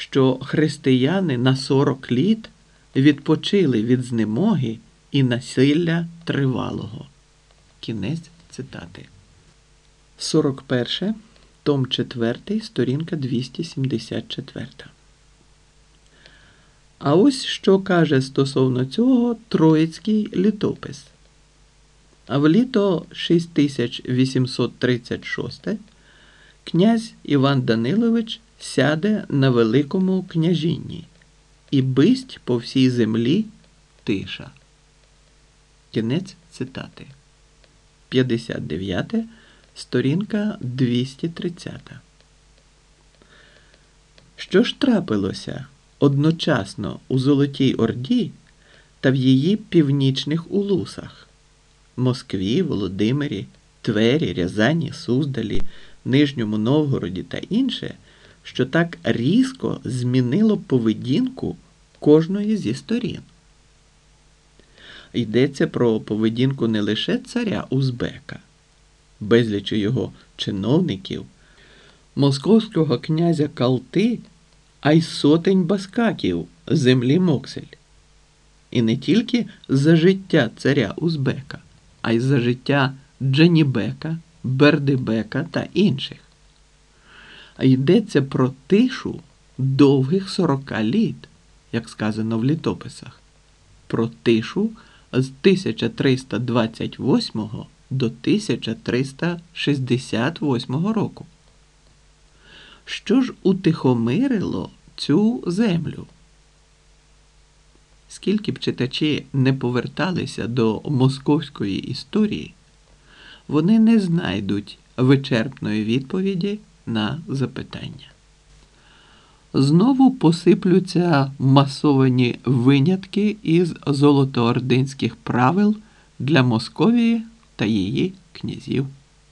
що християни на 40 літ відпочили від знемоги і насилля тривалого. Кінець цитати. 41. Том 4, сторінка 274. А ось що каже стосовно цього Троїцький літопис. А в літо 6836 князь Іван Данилович сяде на Великому княжінні, і бисть по всій землі тиша. Кінець цитати. 59. Сторінка 230. Що ж трапилося одночасно у Золотій Орді та в її північних улусах – Москві, Володимирі, Твері, Рязані, Суздалі, Нижньому Новгороді та інше, що так різко змінило поведінку кожної зі сторін? Йдеться про поведінку не лише царя Узбека, безлічі його чиновників, московського князя Калти, а й сотень баскаків землі Моксель. І не тільки за життя царя Узбека, а й за життя Джанібека, Бердибека та інших. А йдеться про тишу довгих 40 літ, як сказано в літописах, про тишу з 1328 до 1368 року. Що ж утихомирило цю землю? Скільки б читачі не поверталися до московської історії, вони не знайдуть вичерпної відповіді на запитання. Знову посиплються масовані винятки із золотоординських правил для Московії та її князів.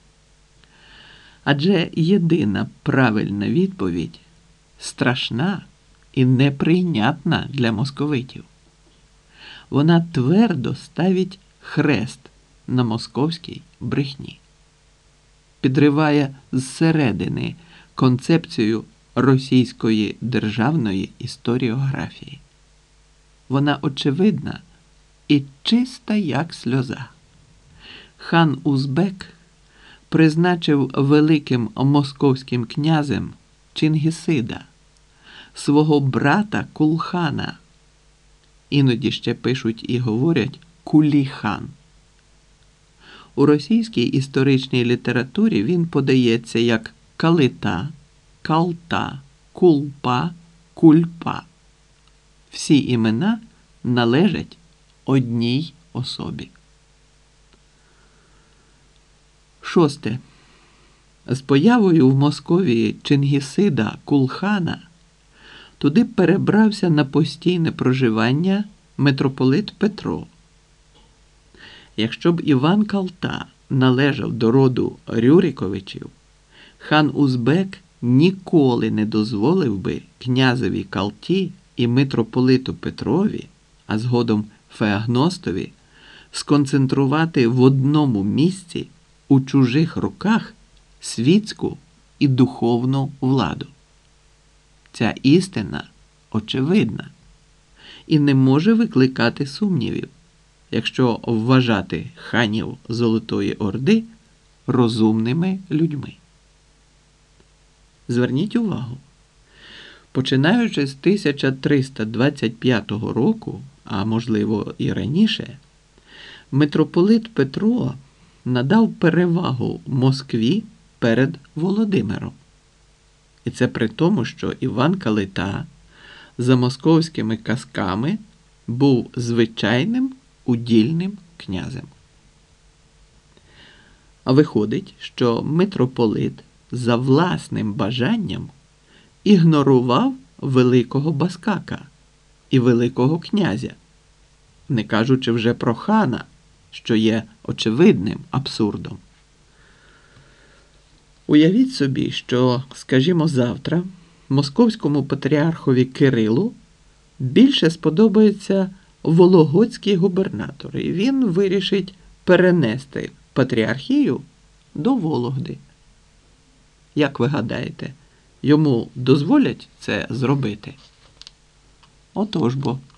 Адже єдина правильна відповідь страшна і неприйнятна для московитів. Вона твердо ставить хрест на московській брехні. Підриває зсередини концепцію російської державної історіографії. Вона очевидна і чиста, як сльоза. Хан Узбек призначив великим московським князем Чингісида, свого брата Кулхана. Іноді ще пишуть і говорять Кулі-хан. У російській історичній літературі він подається як Калита, Калта, Кулпа, Кульпа. Всі імена належать одній особі. 6. З появою в Московії Чингісида Кулхана туди перебрався на постійне проживання митрополит Петро. Якщо б Іван Калта належав до роду Рюриковичів, хан Узбек ніколи не дозволив би князеві Калті і митрополиту Петрові, а згодом Феогностові, сконцентрувати в одному місці у чужих руках світську і духовну владу. Ця істина очевидна і не може викликати сумнівів, якщо вважати ханів Золотої Орди розумними людьми. Зверніть увагу, починаючи з 1325 року, а можливо і раніше, митрополит Петро надав перевагу Москві перед Володимиром. І це при тому, що Іван Калита за московськими казками був звичайним удільним князем. А виходить, що митрополит за власним бажанням ігнорував великого баскака і великого князя, не кажучи вже про хана, що є очевидним абсурдом. Уявіть собі, що, скажімо, завтра московському патріархові Кирилу більше сподобається вологодський губернатор, і він вирішить перенести патріархію до Вологди. Як ви гадаєте, Йому дозволять це зробити? Отож бо.